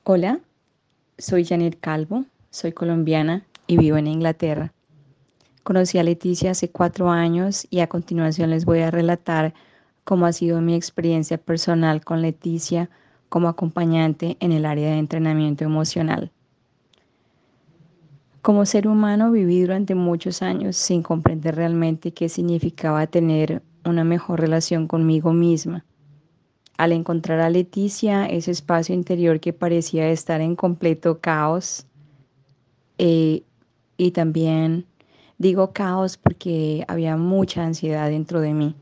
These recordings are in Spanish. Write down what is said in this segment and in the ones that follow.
Hola, soy Janet Calvo, soy colombiana y vivo en Inglaterra. Conocí a Leticia hace 4 años y a continuación les voy a relatar cómo ha sido mi experiencia personal con Leticia como acompañante en el área de entrenamiento emocional. Como ser humano viví durante muchos años sin comprender realmente qué significaba tener una mejor relación conmigo misma. Al encontrar a Leticia, ese espacio interior que parecía estar en completo caos, eh, y también digo caos porque había mucha ansiedad dentro de mí.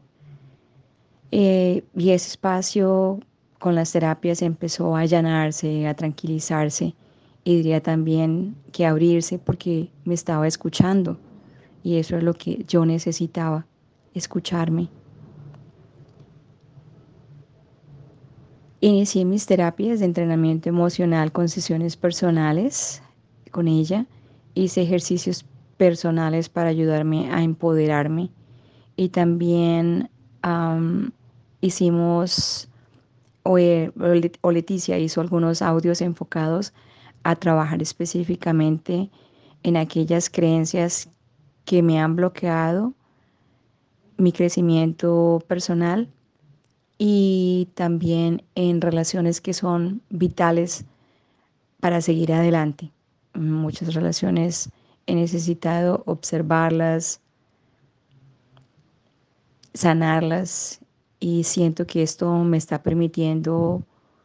Y ese espacio con las terapias empezó a allanarse, a tranquilizarse y diría también que abrirse porque me estaba escuchando y eso es lo que yo necesitaba, escucharme. Inicié mis terapias de entrenamiento emocional con sesiones personales con ella. Hice ejercicios personales para ayudarme a empoderarme y también am, hicimos, o Leticia hizo algunos audios enfocados a trabajar específicamente en aquellas creencias que me han bloqueado mi crecimiento personal y también en relaciones que son vitales para seguir adelante. Muchas relaciones he necesitado observarlas, sanarlas y siento que esto me está permitiendo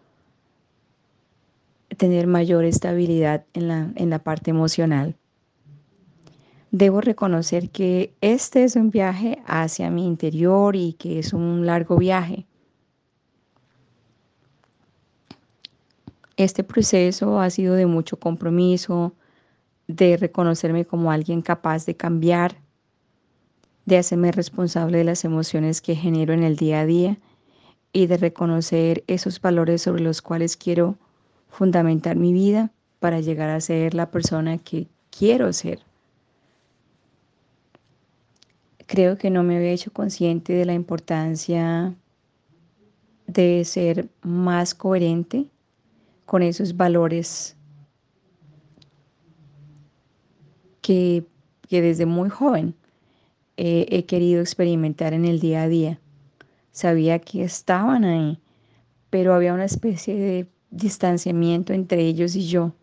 tener mayor estabilidad en la parte emocional. Debo reconocer que este es un viaje hacia mi interior y que es un largo viaje. Este proceso ha sido de mucho compromiso, de reconocerme como alguien capaz de cambiar, de hacerme responsable de las emociones que genero en el día a día y de reconocer esos valores sobre los cuales quiero fundamentar mi vida para llegar a ser la persona que quiero ser. Creo que no me había hecho consciente de la importancia de ser más coherente con esos valores que, que desde muy joven he querido experimentar en el día a día. Sabía que estaban ahí, pero había una especie de distanciamiento entre ellos y yo.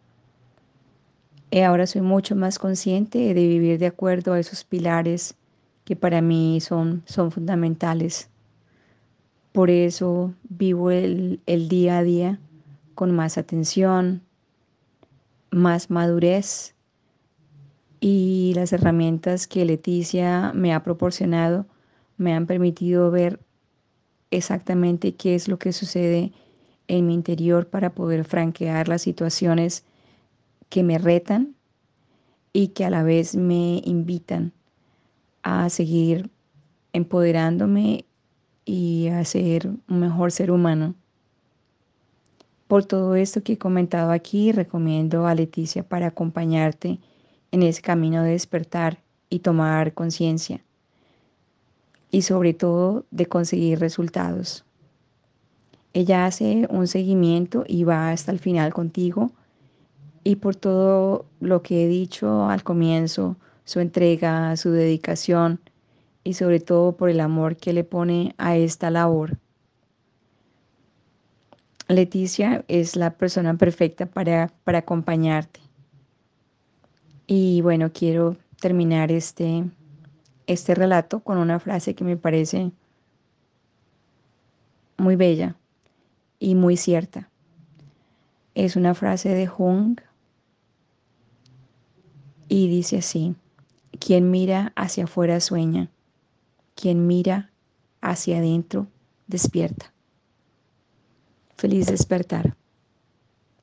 Ahora soy mucho más consciente de vivir de acuerdo a esos pilares que para mí son fundamentales. Por eso vivo el día a día con más atención, más madurez y las herramientas que Leticia me ha proporcionado me han permitido ver exactamente qué es lo que sucede en mi interior para poder franquear las situaciones que me retan y que a la vez me invitan a seguir empoderándome y a ser un mejor ser humano. Por todo esto que he comentado aquí, recomiendo a Leticia para acompañarte en ese camino de despertar y tomar conciencia y sobre todo de conseguir resultados. Ella hace un seguimiento y va hasta el final contigo y por todo lo que he dicho al comienzo, su entrega, su dedicación y sobre todo por el amor que le pone a esta labor. Leticia es la persona perfecta para acompañarte. Y bueno, quiero terminar este relato con una frase que me parece muy bella y muy cierta. Es una frase de Jung y dice así: quien mira hacia afuera sueña, quien mira hacia adentro despierta. Feliz despertar.